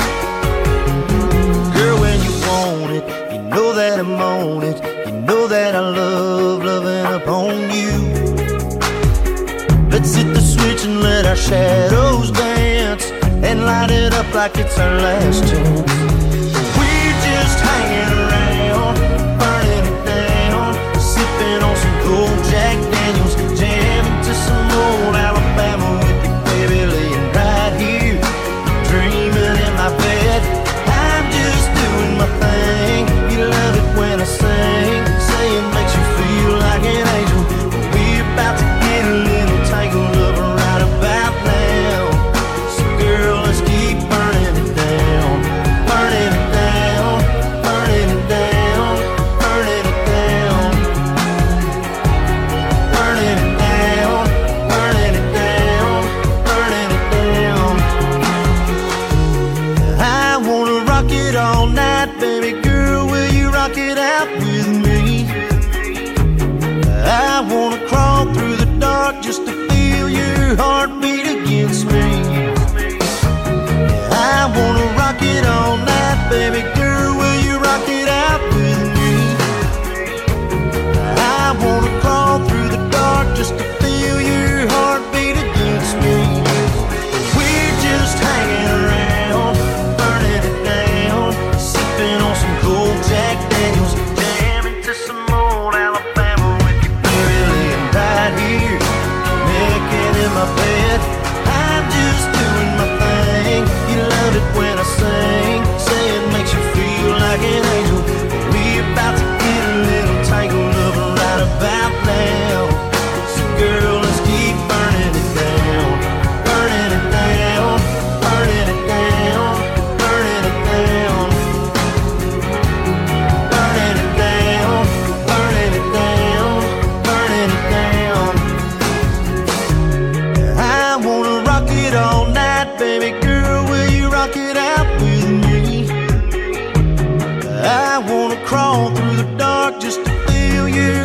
Girl, when you want it, you know that I'm on it. You know that I love loving upon you. Let's hit the switch and let our shadows dance and light it up like it's our last chance. We're just hanging around, burning it down, sipping on some cold Jack Daniels, jamming to some old Alabama with you, baby, laying right here, dreaming in my bed. I'm just doing my thing. You love it when I sing, say it makes you feel like an angel. We're about to get a little tangled up right about now. So girl, let's keep burning it down, burning it down, burning it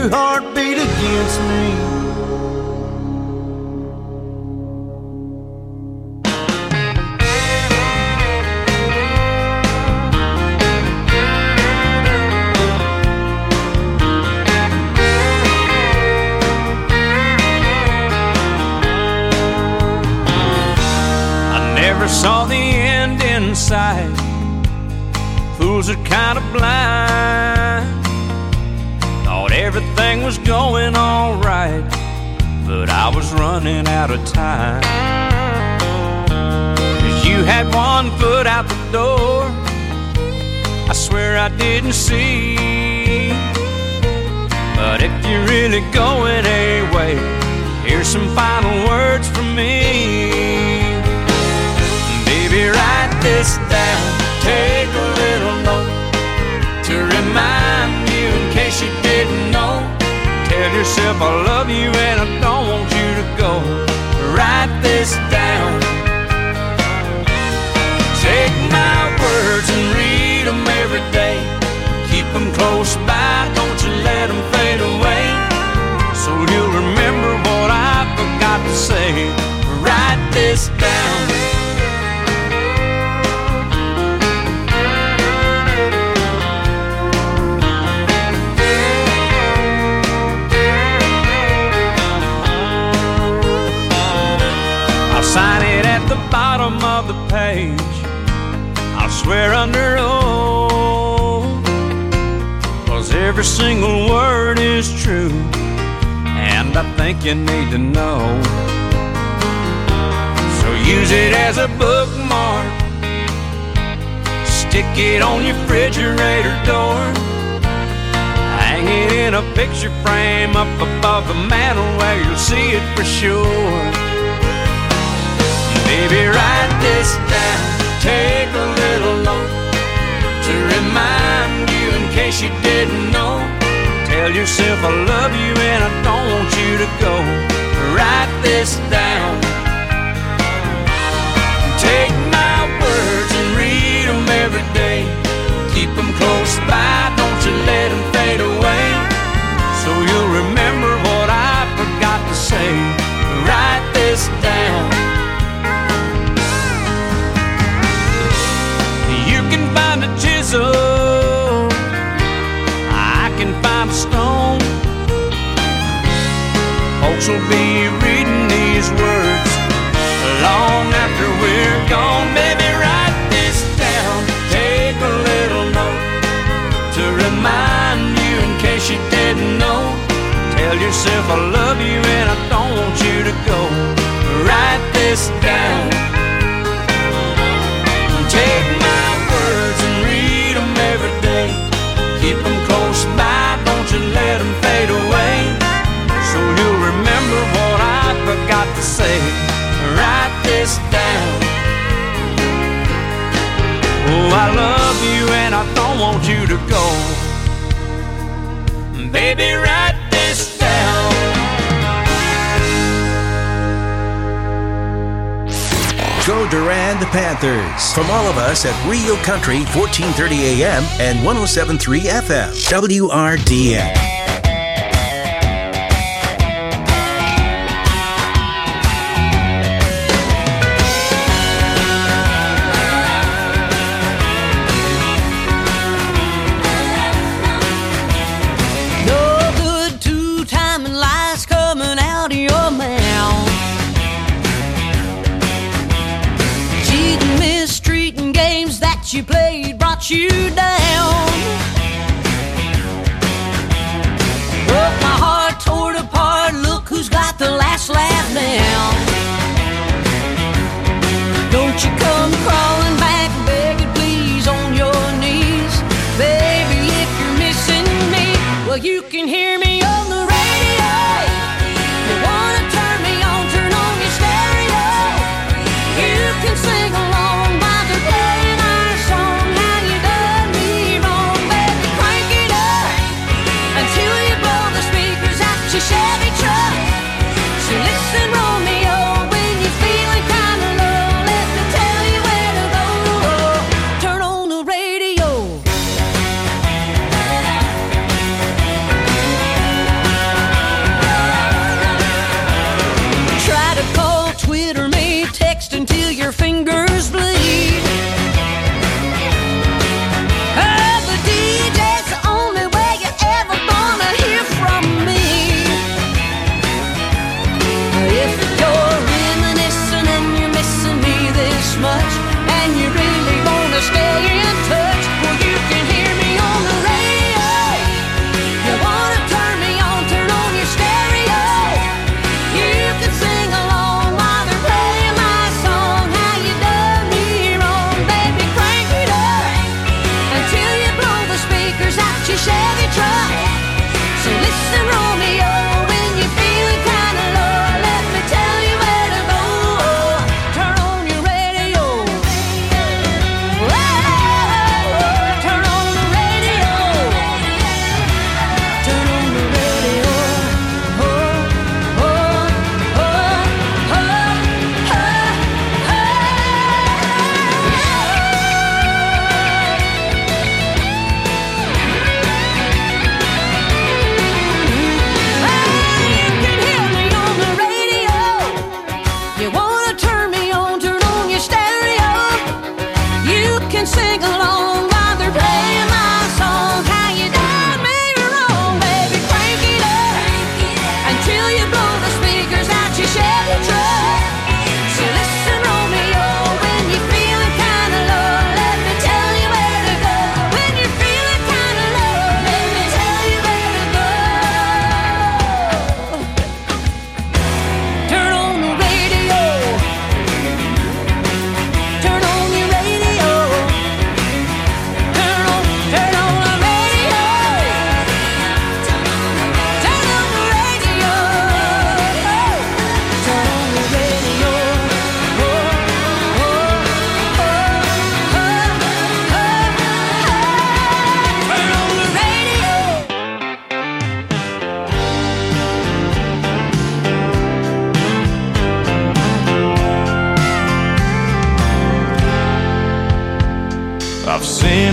true heart beat against me. Never saw the end in sight. Fools are kind of blind. Thought everything was going all right, but I was running out of time. 'Cause you had one foot out the door, I swear I didn't see. But if you're really going away, here's some final words from me. Baby, write this down, take a little note to remind you in case you didn't know. Tell yourself I love you and I don't want you to go. Write this down. Take my words and read them every day. Keep them close by, don't you let them fade away. So you'll remember what I forgot to say. Write this down. Sign it at the bottom of the page. I'll swear under oath, 'cause every single word is true, and I think you need to know. So use it as a bookmark, stick it on your refrigerator door, hang it in a picture frame up above the mantle where you'll see it for sure. Baby, write this down, take a little note to remind you in case you didn't know. Tell yourself I love you and I don't want you to go. Write this down. Take my words and read them every day. Keep them close by, don't you let them fade away. So you'll remember what I forgot to say. Write this down. Find a chisel, I can find a stone. Folks will be reading these words long after we're gone. Baby, write this down, take a little note to remind you in case you didn't know. Tell yourself I love you and I don't want you to go. Write this down. Take my words and read them every day. Keep them close by, don't you let them fade away. So you'll remember what I forgot to say. Write this down. Oh, I love you and I don't want you to go. Baby, write this down. Go Duran the Panthers. From all of us at Rio Country, 1430 AM and 107.3 FM. WRDN. No good two-timing lies coming out of your mouth. Mistreating games that you played brought you down. Broke my heart, tore it apart. Look who's got the last laugh now. Don't you come crawling back, begging please on your knees. Baby, if you're missing me, well, you can hear me on the radio. You wanna turn me on, turn on your stereo. You can sing along while they're playing our song. How you done me wrong, baby, crank it up until you blow the speakers out your Chevy truck. So listen, Romeo, when you're feeling kinda low, let me tell you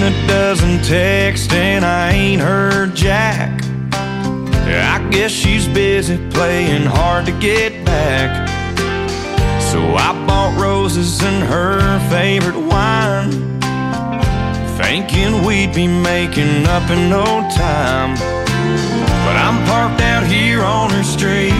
a dozen texts and I ain't heard jack. I guess she's busy playing hard to get back. So I bought roses and her favorite wine, thinking we'd be making up in no time. But I'm parked out here on her street.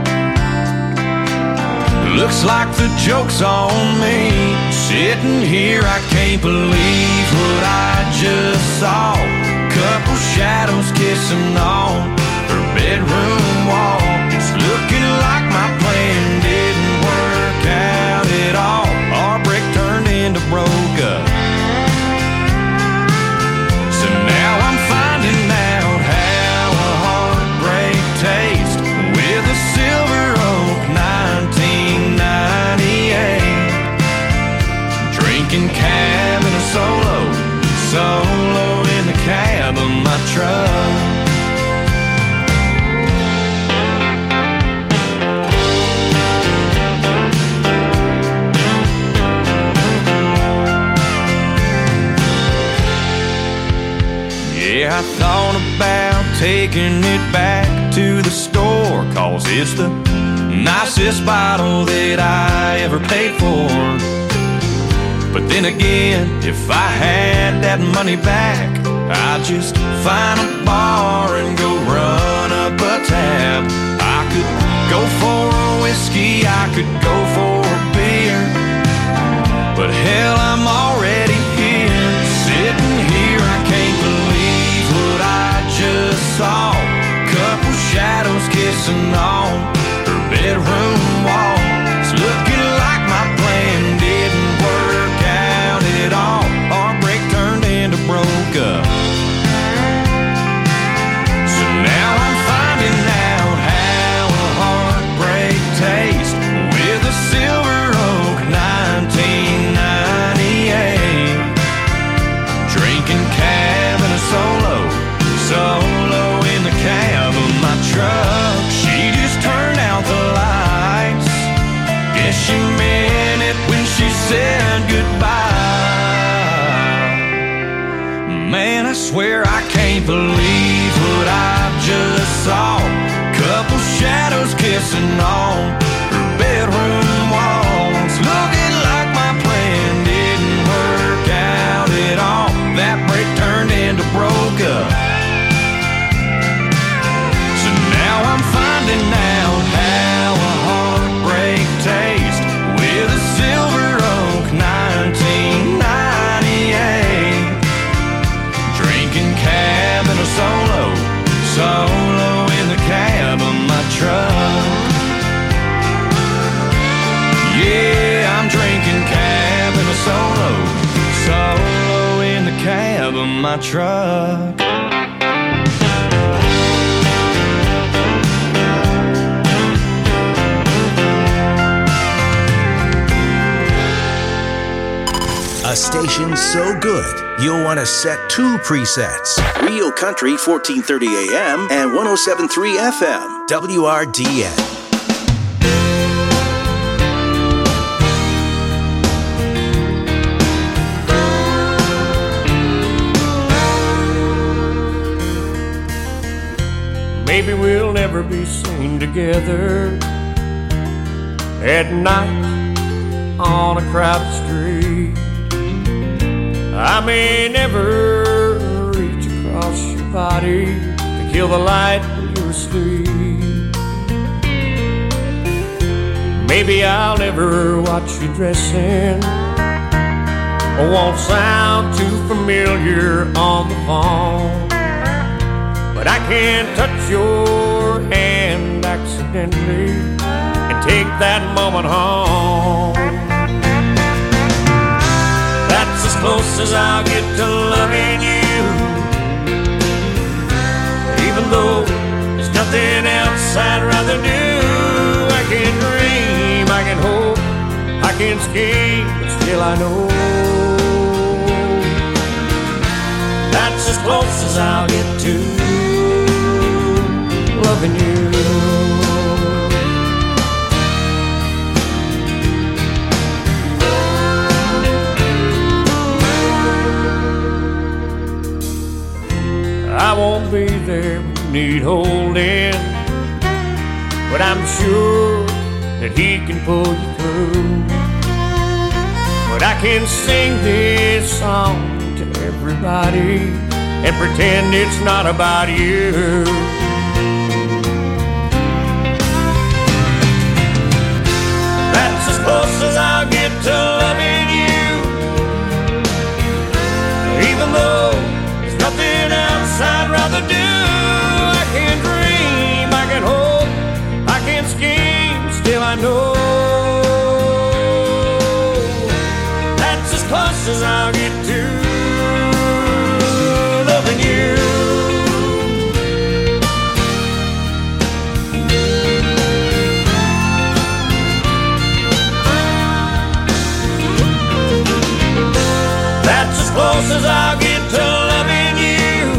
Looks like the joke's on me. Sitting here, I can't believe what I just saw. Couple shadows kissing on her bedroom wall. It's looking like my plan didn't work out at all. Our break turned into broke up. So now I'm finding out how a heartbreak tastes with a Silver Oak 1998. Drinking cab in a solo in the cab of my truck. Yeah, I thought about taking it back to the store, 'cause it's the nicest bottle that I ever paid for. But then again, if I had that money back, I'd just find a bar and go run up a tab. I could go for a whiskey, I could go for a beer, but hell, I'm already here. Sitting here, I can't believe what I just saw. Couple shadows kissing on her bedroom wall. It's looking like my plan didn't work out at all. Our break turned into broke up. So now I'm finding out how a heartbreak tastes with a Silver Oak 1998. Drinking cab in a solo in the cab of my truck. She just turned out the lights. Guess she meant it when she said goodbye. Man, I swear I can't believe what I just saw. Couple shadows kissing on her bedroom walls. Looking like my plan didn't work out at all. That break turned into broke up. So now I'm finding out how a heartbreak tastes with a Silver Oak 1998. Drinking cab in a solo in the cab of my truck. Yeah, I'm drinking cab in a solo in the cab of my truck. A station so good, you'll want to set two presets. Rio Country 1430 AM and 107.3 FM, WRDN. Maybe we'll never be seen together at night on a crowded street. I may never reach across your body to kill the light when you're asleep. Maybe I'll never watch you dressing, or won't sound too familiar on the phone. But I can touch your hand accidentally and take that moment home. That's as close as I'll get to loving you. Even though there's nothing else I'd rather do. I can dream, I can hope, I can scheme, but still I know that's as close as I'll get to loving you. there when you need holding. But I'm sure that he can pull you through. But I can sing this song to everybody and pretend it's not about you. That's as close as I'll get to loving you. Even though there's nothing else I'd rather do. I can dream, I can hope, I can scheme, still I know that's as close as I'll get to loving you. That's as close as I'll get to loving you.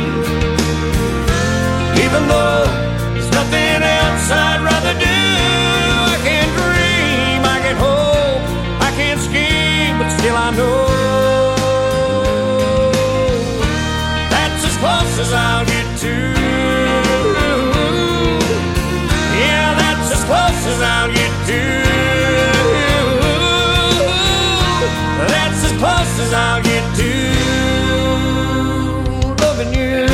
Even though there's nothing else I'd rather do. I can dream, I can hope, I can scheme, but still I know that's as close as I'll get to. Yeah, that's as close as I'll get to. That's as close as I'll get to loving you.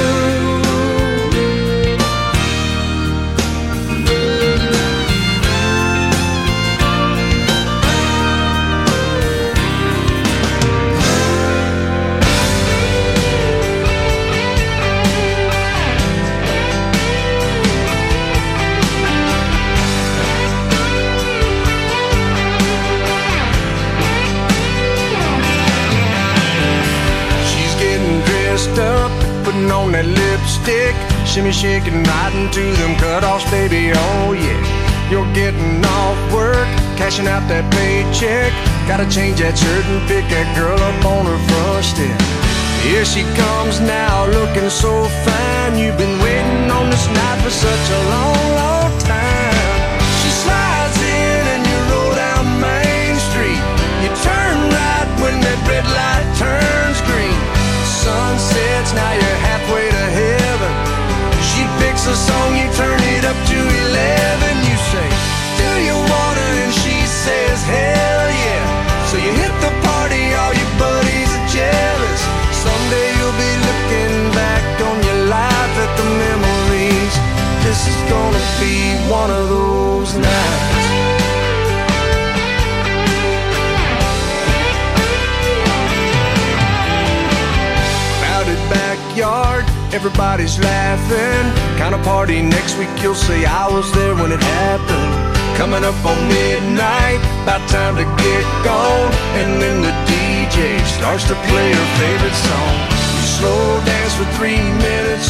Up, putting on that lipstick, shimmy shaking right into them cutoffs, baby, oh yeah. You're getting off work, cashing out that paycheck. Gotta change that shirt and pick that girl up on her front step. Here she comes now, looking so fine. You've been waiting on this night for such a long, long time. She slides in and you roll down Main Street. You turn right when that red light turns green. Sun sets, now you're halfway to heaven. She picks a song, you turn it up to 11. You say, do you wanna? And she says, hell yeah. So you hit the party, all your buddies are jealous. Someday you'll be looking back on your life at the memories. This is gonna be one of those nights. Backyard, everybody's laughing. Kind of party next week, you'll say I was there when it happened. Coming up on midnight, about time to get gone. And then the DJ starts to play her favorite song. You slow dance for 3 minutes